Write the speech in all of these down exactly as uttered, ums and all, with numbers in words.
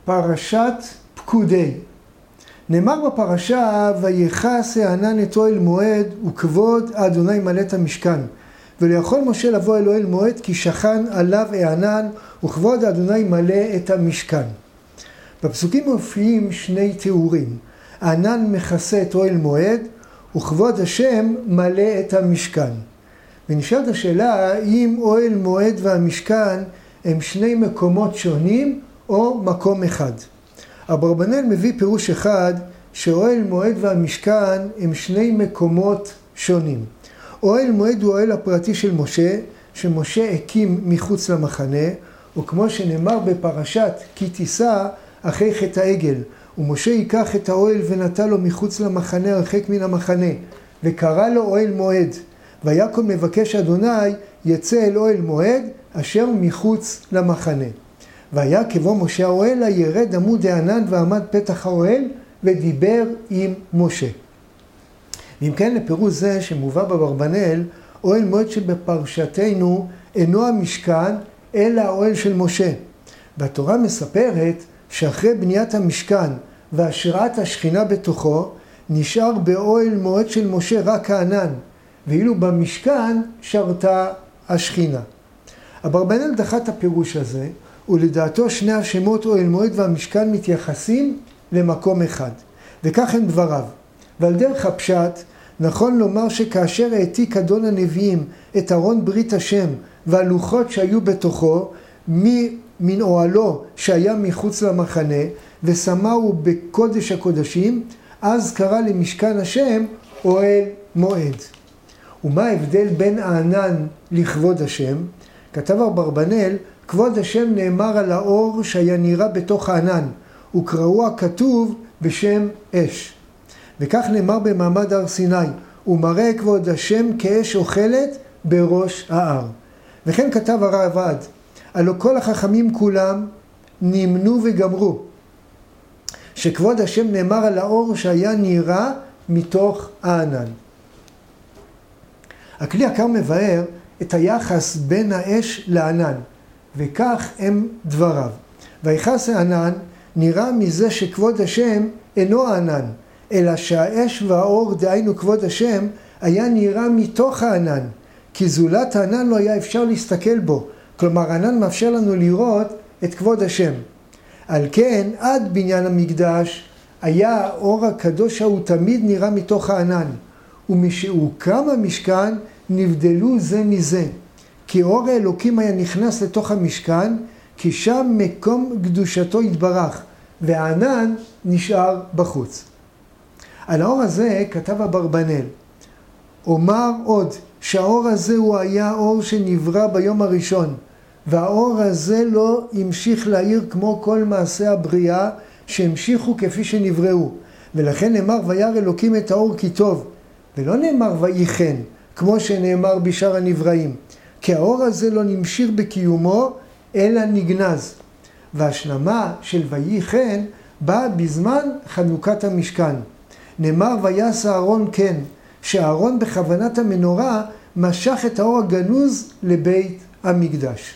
פרשת פקודי. נאמר בפרשה, ויכס הענן את אוהל מועד וכבוד אדוני מלא את המשכן. ולא יכול משה לבוא אל אוהל מועד כי שכן עליו הענן וכבוד אדוני מלא את המשכן. בפסוקים מופיעים שני תיאורים. הענן מכסה את אוהל מועד וכבוד השם מלא את המשכן. ונשאלת השאלה אם אוהל מועד והמשכן הם שני מקומות שונים או מקום אחד. אברבנאל מביא פירוש אחד שאוהל מועד והמשכן הם שני מקומות שונים. אוהל מועד הוא האוהל הפרטי של משה, שמשה הקים מחוץ למחנה, וכמו שנאמר בפרשת כי תישא אחרי חטא העגל, ומשה ייקח את האוהל ונטע לו מחוץ למחנה הרחק מן המחנה, וקרא לו אוהל מועד. ויקום מבקש אדוני יצא אל אוהל מועד אשר מחוץ למחנה. והיה כבוא משה האוהל ירד עמוד הענן ועמד פתח האוהל ודיבר עם משה. ואם כן לפירוש זה שמובא באברבנאל, אוהל מועד שבפרשתנו אינו המשכן אלא האוהל של משה. והתורה מספרת שאחרי בניית המשכן והשראת השכינה בתוכו, נשאר באוהל מועד של משה רק הענן, ואילו במשכן שרתה השכינה. אברבנאל דחה את הפירוש הזה, ולדעתו שני השמות אוהל מועד והמשכן מתייחסים למקום אחד. וכך הם דבריו. ועל דרך הפשט, נכון לומר שכאשר העתיק אדון הנביאים את ארון ברית השם והלוחות שהיו בתוכו, מן אוהלו שהיה מחוץ למחנה, ושמהו בקודש הקודשים, אז קרא למשכן השם אוהל מועד. ומה ההבדל בין הענן לכבוד השם? כתב אברבנאל, כבוד השם נאמר על האור שהיה נראה בתוך הענן, וקראו הכתוב בשם אש. וכך נאמר במעמד הר סיני, ומראה כבוד השם כאש אוכלת בראש ההר. וכן כתב הרעב"ד, הלא כל החכמים כולם נמנו וגמרו, שכבוד השם נאמר על האור שהיה נראה מתוך הענן. הכלי יקר מבאר את היחס בין האש לענן, וכך הם דבריו. ויכס הענן נראה מזה שכבוד השם אינו הענן, אלא שהאש והאור, דהיינו כבוד השם, היה נראה מתוך הענן, כי זולת הענן לא היה אפשר להסתכל בו. כלומר, הענן מאפשר לנו לראות את כבוד השם. על כן, עד בניין המקדש, היה האור הקדוש ההוא תמיד נראה מתוך הענן, ומשהוקם המשכן נבדלו זה מזה. כי אור האלוקים היה נכנס לתוך המשכן, כי שם מקום קדושתו התברך, והענן נשאר בחוץ. על האור הזה כתב אברבנאל, אומר עוד שהאור הזה הוא היה אור שנברא ביום הראשון, והאור הזה לא המשיך להאיר כמו כל מעשה הבריאה שהמשיכו כפי שנבראו. ולכן נאמר וירא אלוקים את האור כי טוב, ולא נאמר ויהי חן, כמו שנאמר בשאר הנבראים. כי האור הזה לא נמשך בקיומו, אלא נגנז. וההשלמה של ויהי חן באה בזמן חנוכת המשכן. נאמר ויעש אהרון כן, שהאהרון בכוונת המנורה משך את האור הגנוז לבית המקדש.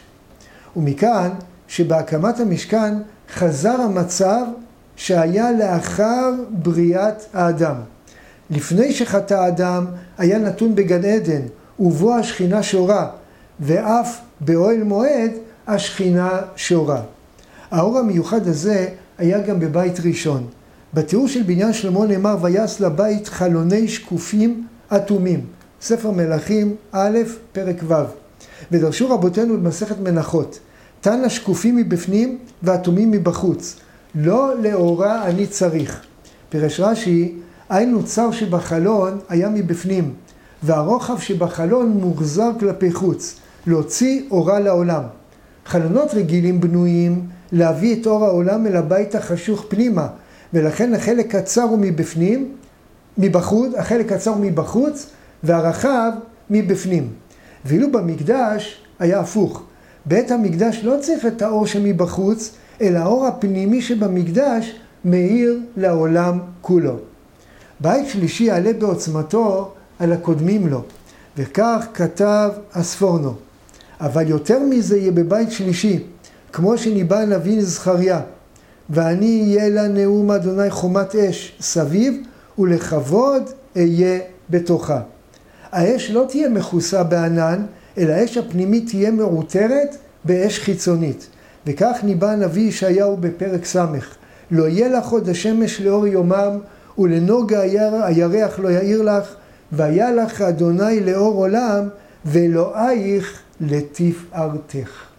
ומכאן שבהקמת המשכן חזר המצב שהיה לאחר בריאת האדם. לפני שחטא האדם היה נתון בגן עדן, ובו השכינה שורה, ואף באוהל מועד השכינה שורה. האור המיוחד הזה היה גם בבית ראשון. בתיאור של בניין שלמה נאמר ויעש לבית חלוני שקופים אטומים. ספר מלכים א' פרק ו'. ודרשו רבותינו במסכת מנחות, תן השקופים מבפנים ואטומים מבחוץ, לא לאורה אני צריך. פירש רש"י, היינו צר שבחלון היה מבפנים, והרוחב שבחלון מוחזר כלפי חוץ, להוציא אורה לעולם. חלונות רגילים בנויים להביא את אור העולם אל הבית החשוך פנימה, ולכן החלק קצר הוא מבפנים, מבחוץ, החלק קצר הוא מבחוץ, והרחב מבפנים. ואילו במקדש היה הפוך. בית המקדש לא צריך את האור שמבחוץ, אלא האור הפנימי שבמקדש מאיר לעולם כולו. בית שלישי יעלה בעוצמתו על הקודמים לו, וכך כתב הספורנו. אבל יותר מזה יהיה בבית שלישי, כמו שניבא הנביא זכריה. ואני אהיה לה נאום אדוני חומת אש סביב, ולכבוד אהיה בתוכה. האש לא תהיה מכוסה בענן, אלא האש הפנימית תהיה מעוטרת באש חיצונית. וכך ניבא הנביא ישעיהו בפרק ס': לא יהיה לך עוד השמש לאור יומם, ולנוגה הירח לא יאיר לך, והיה לך אדוני לאור עולם, ואלוהיך לתפארתך.